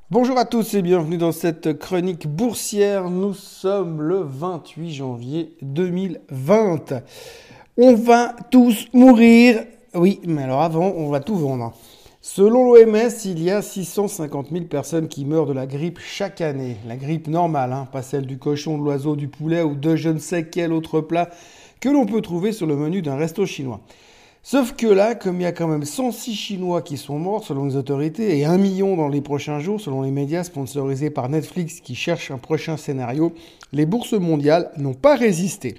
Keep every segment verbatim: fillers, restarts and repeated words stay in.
Bonjour à tous et bienvenue dans cette chronique boursière. Nous sommes le vingt-huit janvier deux mille vingt. On va tous mourir. Oui, mais alors avant, on va tout vendre. Selon l'O M S, il y a six cent cinquante mille personnes qui meurent de la grippe chaque année. La grippe normale, hein, pas celle du cochon, de l'oiseau, du poulet ou de je ne sais quel autre plat que l'on peut trouver sur le menu d'un resto chinois. Sauf que là, comme il y a quand même cent six Chinois qui sont morts selon les autorités et un million dans les prochains jours selon les médias sponsorisés par Netflix qui cherchent un prochain scénario, les bourses mondiales n'ont pas résisté.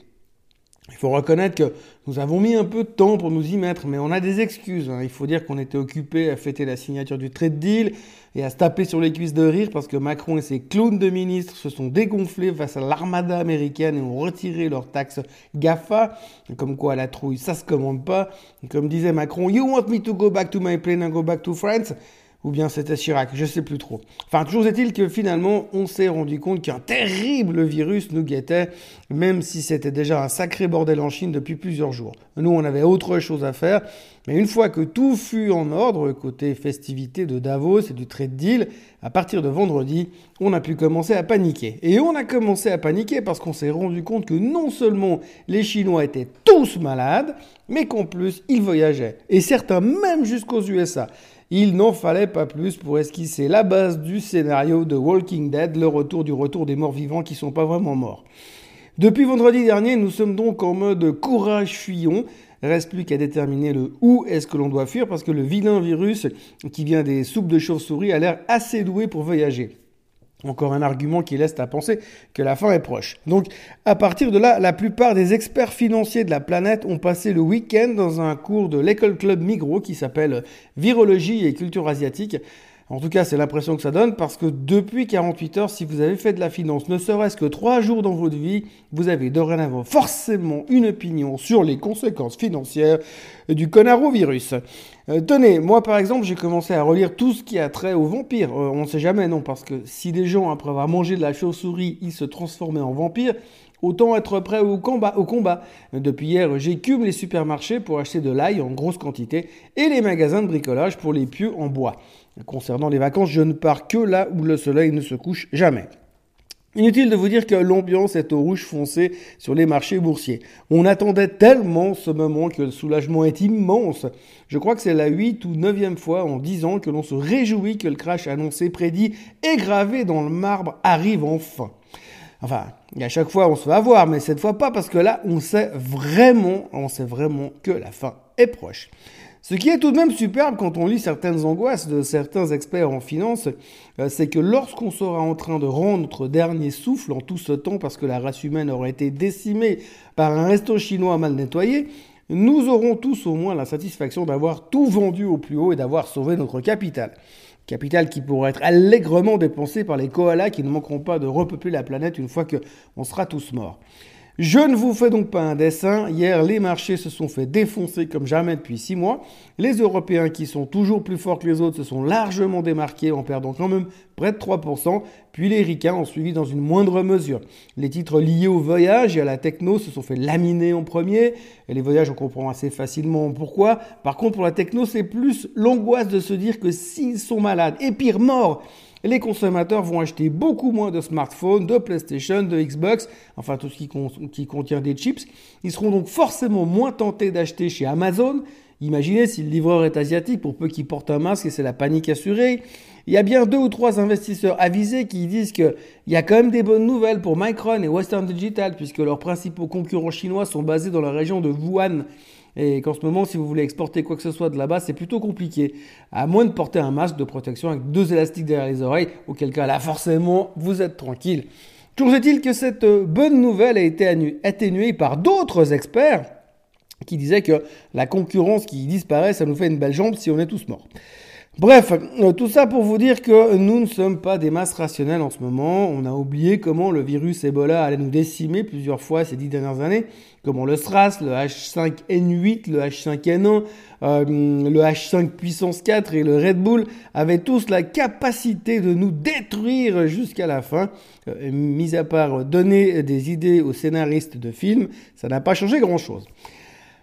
Il faut reconnaître que nous avons mis un peu de temps pour nous y mettre, mais on a des excuses. Hein. Il faut dire qu'on était occupés à fêter la signature du trade deal et à se taper sur les cuisses de rire parce que Macron et ses clowns de ministres se sont dégonflés face à l'armada américaine et ont retiré leurs taxes GAFA. Comme quoi, la trouille, ça se commande pas. Et comme disait Macron, « You want me to go back to my plane and go back to France ?» Ou bien c'était Chirac, je sais plus trop. Enfin, toujours est-il que finalement, on s'est rendu compte qu'un terrible virus nous guettait, même si c'était déjà un sacré bordel en Chine depuis plusieurs jours. Nous, on avait autre chose à faire, mais une fois que tout fut en ordre, côté festivité de Davos et du trade deal, à partir de vendredi, on a pu commencer à paniquer. Et on a commencé à paniquer parce qu'on s'est rendu compte que non seulement les Chinois étaient tous malades, mais qu'en plus, ils voyageaient. Et certains même jusqu'aux U S A. Il n'en fallait pas plus pour esquisser la base du scénario de Walking Dead, le retour du retour des morts vivants qui sont pas vraiment morts. Depuis vendredi dernier, nous sommes donc en mode courage fuyons. Reste plus qu'à déterminer le où est-ce que l'on doit fuir parce que le vilain virus qui vient des soupes de chauve-souris a l'air assez doué pour voyager. Encore un argument qui laisse à penser que la fin est proche. Donc, à partir de là, la plupart des experts financiers de la planète ont passé le week-end dans un cours de l'École Club Migros qui s'appelle Virologie et Culture Asiatique. En tout cas, c'est l'impression que ça donne parce que depuis quarante-huit heures, si vous avez fait de la finance, ne serait-ce que trois jours dans votre vie, vous avez dorénavant forcément une opinion sur les conséquences financières du coronavirus. Euh, tenez, moi par exemple, j'ai commencé à relire tout ce qui a trait aux vampires. Euh, on ne sait jamais, non, parce que si des gens, après avoir mangé de la chauve-souris, ils se transformaient en vampires, autant être prêt au combat. Au combat. Depuis hier, j'écume les supermarchés pour acheter de l'ail en grosse quantité et les magasins de bricolage pour les pieux en bois. Concernant les vacances, je ne pars que là où le soleil ne se couche jamais. Inutile de vous dire que l'ambiance est au rouge foncé sur les marchés boursiers. On attendait tellement ce moment que le soulagement est immense. Je crois que c'est la huit ou neuvième fois en dix ans que l'on se réjouit que le crash annoncé, prédit et gravé dans le marbre arrive enfin. Enfin, à chaque fois on se fait avoir, mais cette fois pas parce que là on sait vraiment, on sait vraiment que la fin est proche. Ce qui est tout de même superbe quand on lit certaines angoisses de certains experts en finance, c'est que lorsqu'on sera en train de rendre notre dernier souffle en tout ce temps parce que la race humaine aurait été décimée par un resto chinois mal nettoyé, nous aurons tous au moins la satisfaction d'avoir tout vendu au plus haut et d'avoir sauvé notre capital. Capital qui pourra être allègrement dépensé par les koalas qui ne manqueront pas de repeupler la planète une fois qu'on sera tous morts. Je ne vous fais donc pas un dessin. Hier, les marchés se sont fait défoncer comme jamais depuis six mois. Les Européens, qui sont toujours plus forts que les autres, se sont largement démarqués en perdant quand même près de trois pour cent. Puis les ricains ont suivi dans une moindre mesure. Les titres liés au voyage et à la techno se sont fait laminer en premier. Et les voyages, on comprend assez facilement pourquoi. Par contre, pour la techno, c'est plus l'angoisse de se dire que s'ils sont malades, et pire, morts, les consommateurs vont acheter beaucoup moins de smartphones, de PlayStation, de Xbox, enfin tout ce qui, con- qui contient des chips. Ils seront donc forcément moins tentés d'acheter chez Amazon. Imaginez si le livreur est asiatique, pour peu qu'il porte un masque et c'est la panique assurée. Il y a bien deux ou trois investisseurs avisés qui disent qu'il y a quand même des bonnes nouvelles pour Micron et Western Digital, puisque leurs principaux concurrents chinois sont basés dans la région de Wuhan. Et qu'en ce moment, si vous voulez exporter quoi que ce soit de là-bas, c'est plutôt compliqué. À moins de porter un masque de protection avec deux élastiques derrière les oreilles, auquel cas là, forcément, vous êtes tranquille. Toujours est-il que cette bonne nouvelle a été atténuée par d'autres experts qui disaient que la concurrence qui disparaît, ça nous fait une belle jambe si on est tous morts. Bref, euh, tout ça pour vous dire que nous ne sommes pas des masses rationnelles en ce moment. On a oublié comment le virus Ebola allait nous décimer plusieurs fois ces dix dernières années. Comment le SRAS, le H cinq N huit, le H cinq N un, euh, le H cinq puissance quatre et le Red Bull avaient tous la capacité de nous détruire jusqu'à la fin. Euh, mis à part donner des idées aux scénaristes de films, ça n'a pas changé grand-chose.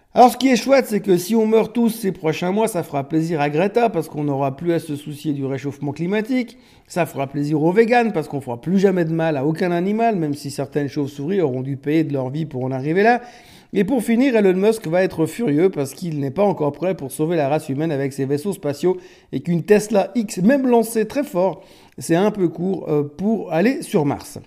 Alors, ce qui est chouette, c'est que si on meurt tous ces prochains mois, ça fera plaisir à Greta parce qu'on n'aura plus à se soucier du réchauffement climatique. Ça fera plaisir aux véganes parce qu'on fera plus jamais de mal à aucun animal, même si certaines chauves-souris auront dû payer de leur vie pour en arriver là. Et pour finir, Elon Musk va être furieux parce qu'il n'est pas encore prêt pour sauver la race humaine avec ses vaisseaux spatiaux et qu'une Tesla X, même lancée très fort, c'est un peu court pour aller sur Mars.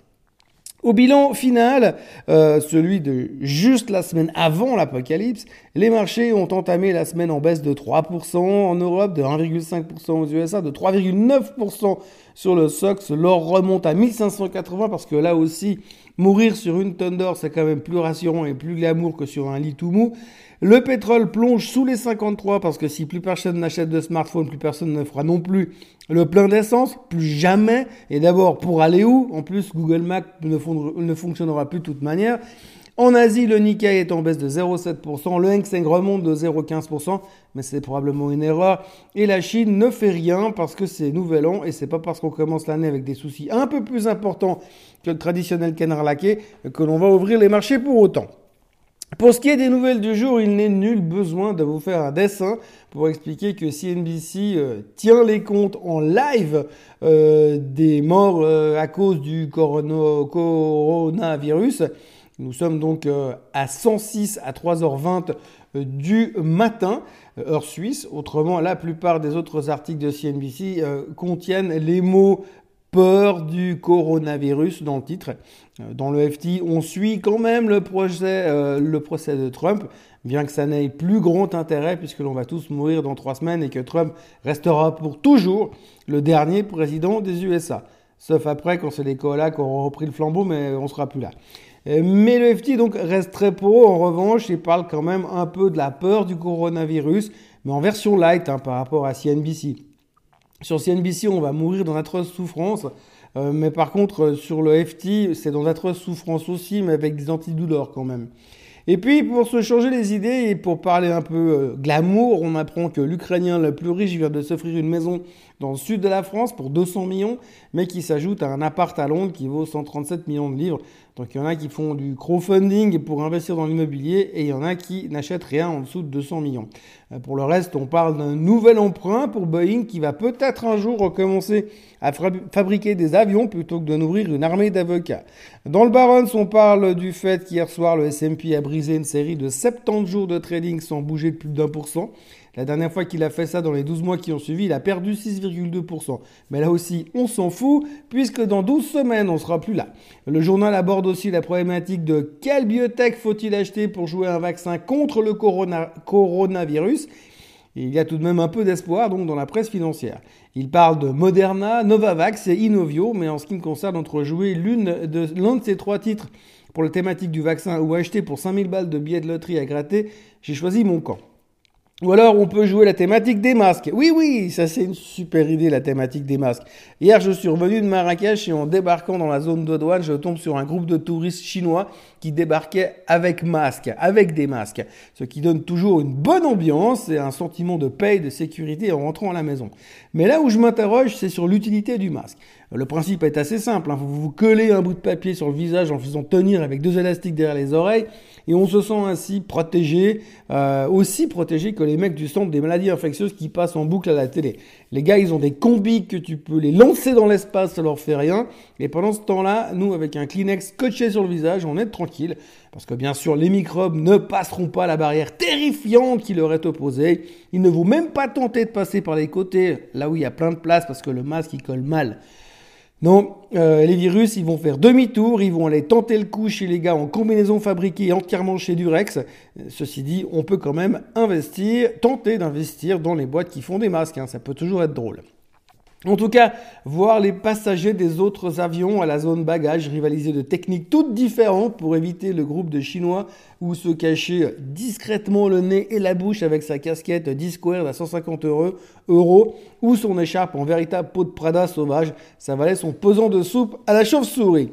Au bilan final, euh, celui de juste la semaine avant l'apocalypse, les marchés ont entamé la semaine en baisse de trois pour cent en Europe, de un virgule cinq pour cent aux U S A, de trois virgule neuf pour cent sur le S O X. L'or remonte à mille cinq cent quatre-vingts parce que là aussi, mourir sur une tonne d'or, c'est quand même plus rassurant et plus glamour que sur un lit tout mou. Le pétrole plonge sous les cinquante-trois parce que si plus personne n'achète de smartphone, plus personne ne fera non plus le plein d'essence, plus jamais. Et d'abord, pour aller où? En plus, Google Maps ne, fon- ne fonctionnera plus de toute manière. En Asie, le Nikkei est en baisse de zéro virgule sept pour cent, le Hang Seng remonte de zéro virgule quinze pour cent, mais c'est probablement une erreur. Et la Chine ne fait rien parce que c'est nouvel an et c'est pas parce qu'on commence l'année avec des soucis un peu plus importants que le traditionnel canard laqué que l'on va ouvrir les marchés pour autant. Pour ce qui est des nouvelles du jour, il n'est nul besoin de vous faire un dessin pour expliquer que C N B C euh, tient les comptes en live euh, des morts euh, à cause du corona- coronavirus. Nous sommes donc euh, à cent six à trois heures vingt euh, du matin, euh, heure suisse. Autrement, la plupart des autres articles de C N B C euh, contiennent les mots peur du coronavirus dans le titre. Dans le F T, on suit quand même le procès, euh, le procès de Trump, bien que ça n'ait plus grand intérêt puisque l'on va tous mourir dans trois semaines et que Trump restera pour toujours le dernier président des U S A. Sauf après quand c'est les koalas qui auront repris le flambeau, mais on sera plus là. Mais le F T donc reste très pro. En revanche, il parle quand même un peu de la peur du coronavirus, mais en version light hein, par rapport à C N B C. Sur C N B C, on va mourir dans d'atroces souffrances, euh, mais par contre, euh, sur le F T, c'est dans d'atroces souffrances aussi, mais avec des antidouleurs quand même. Et puis, pour se changer les idées et pour parler un peu euh, glamour, on apprend que l'Ukrainien le plus riche vient de s'offrir une maison dans le sud de la France pour deux cents millions, mais qui s'ajoute à un appart à Londres qui vaut cent trente-sept millions de livres. Donc il y en a qui font du crowdfunding pour investir dans l'immobilier et il y en a qui n'achètent rien en dessous de deux cents millions. Pour le reste, on parle d'un nouvel emprunt pour Boeing qui va peut-être un jour recommencer à fabriquer des avions plutôt que de nourrir une armée d'avocats. Dans le Barron's, on parle du fait qu'hier soir, le S and P a brisé une série de soixante-dix jours de trading sans bouger de plus d'un pour cent. La dernière fois qu'il a fait ça dans les douze mois qui ont suivi, il a perdu six virgule deux pour cent. Mais là aussi, on s'en fout, puisque dans douze semaines, on sera plus là. Le journal aborde aussi la problématique de quelle biotech faut-il acheter pour jouer un vaccin contre le corona- coronavirus. Et il y a tout de même un peu d'espoir donc dans la presse financière. Il parle de Moderna, Novavax et Inovio, mais en ce qui me concerne, entre jouer l'une de, l'un de ces trois titres pour la thématique du vaccin ou acheter pour cinq mille balles de billets de loterie à gratter, j'ai choisi mon camp. Ou alors, on peut jouer la thématique des masques. Oui, oui, ça c'est une super idée, la thématique des masques. Hier, je suis revenu de Marrakech et en débarquant dans la zone de douane, je tombe sur un groupe de touristes chinois qui débarquaient avec masques, avec des masques. Ce qui donne toujours une bonne ambiance et un sentiment de paix et de sécurité en rentrant à la maison. Mais là où je m'interroge, c'est sur l'utilité du masque. Le principe est assez simple, hein. Vous vous collez un bout de papier sur le visage en faisant tenir avec deux élastiques derrière les oreilles et on se sent ainsi protégé, euh, aussi protégé que les mecs du centre des maladies infectieuses qui passent en boucle à la télé. Les gars, ils ont des combis que tu peux les lancer dans l'espace, ça leur fait rien. Et pendant ce temps-là, nous, avec un Kleenex scotché sur le visage, on est tranquille. Parce que bien sûr, les microbes ne passeront pas la barrière terrifiante qui leur est opposée. Il ne vaut même pas tenter de passer par les côtés, là où il y a plein de place, parce que le masque, il colle mal. Non, euh, les virus, ils vont faire demi-tour, ils vont aller tenter le coup chez les gars en combinaison fabriquée entièrement chez Durex. Ceci dit, on peut quand même investir, tenter d'investir dans les boîtes qui font des masques, hein, ça peut toujours être drôle. En tout cas, voir les passagers des autres avions à la zone bagage rivaliser de techniques toutes différentes pour éviter le groupe de Chinois ou se cacher discrètement le nez et la bouche avec sa casquette D-Squared à cent cinquante euros ou son écharpe en véritable peau de Prada sauvage, ça valait son pesant de soupe à la chauve-souris.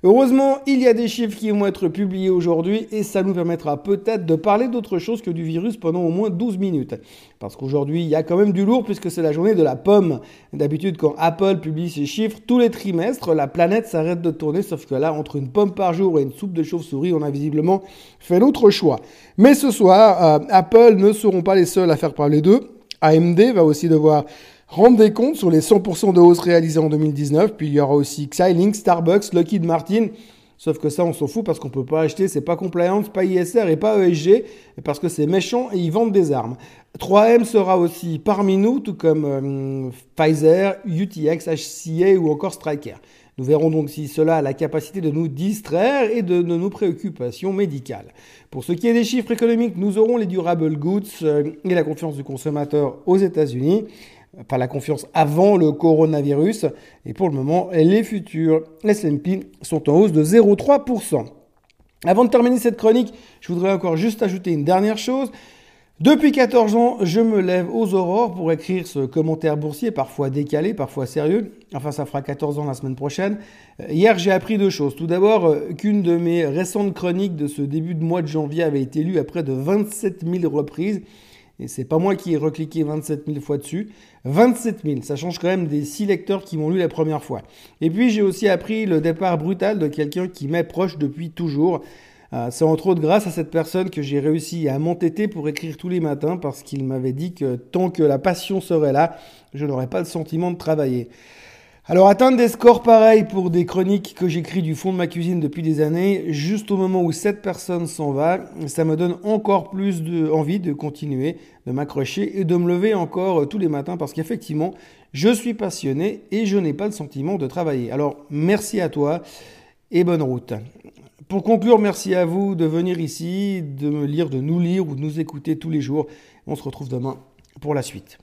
Heureusement, il y a des chiffres qui vont être publiés aujourd'hui et ça nous permettra peut-être de parler d'autre chose que du virus pendant au moins douze minutes. Parce qu'aujourd'hui, il y a quand même du lourd puisque c'est la journée de la pomme. D'habitude, quand Apple publie ses chiffres, tous les trimestres, la planète s'arrête de tourner, sauf que là, entre une pomme par jour et une soupe de chauve-souris, on a visiblement fait notre choix. Mais ce soir, euh, Apple ne seront pas les seuls à faire parler d'eux. A M D va aussi devoir rendre des comptes sur les cent pour cent de hausse réalisée en deux mille dix-neuf. Puis il y aura aussi Xilinx, Starbucks, Lockheed Martin. Sauf que ça, on s'en fout parce qu'on peut pas acheter, c'est pas compliance, pas I S R et pas E S G, parce que c'est méchant et ils vendent des armes. trois M sera aussi parmi nous, tout comme euh, Pfizer, U T X, H C A ou encore Stryker. Nous verrons donc si cela a la capacité de nous distraire et de, de nos préoccupations médicales. Pour ce qui est des chiffres économiques, nous aurons les durable goods euh, et la confiance du consommateur aux États-Unis. Pas la confiance avant le coronavirus. Et pour le moment, les futurs S and P sont en hausse de zéro virgule trois pour cent. Avant de terminer cette chronique, je voudrais encore juste ajouter une dernière chose. Depuis quatorze ans, je me lève aux aurores pour écrire ce commentaire boursier, parfois décalé, parfois sérieux. Enfin, ça fera quatorze ans la semaine prochaine. Hier, j'ai appris deux choses. Tout d'abord, qu'une de mes récentes chroniques de ce début de mois de janvier avait été lue à près de vingt-sept mille reprises. Et c'est pas moi qui ai recliqué vingt-sept mille fois dessus. vingt-sept mille, ça change quand même des six lecteurs qui m'ont lu la première fois. Et puis j'ai aussi appris le départ brutal de quelqu'un qui m'est proche depuis toujours. Euh, c'est entre autres grâce à cette personne que j'ai réussi à m'entêter pour écrire tous les matins parce qu'il m'avait dit que tant que la passion serait là, je n'aurais pas le sentiment de travailler. Alors atteindre des scores pareils pour des chroniques que j'écris du fond de ma cuisine depuis des années, juste au moment où cette personne s'en va, ça me donne encore plus de, envie de continuer, de m'accrocher et de me lever encore tous les matins parce qu'effectivement, je suis passionné et je n'ai pas le sentiment de travailler. Alors merci à toi et bonne route. Pour conclure, merci à vous de venir ici, de me lire, de nous lire ou de nous écouter tous les jours. On se retrouve demain pour la suite.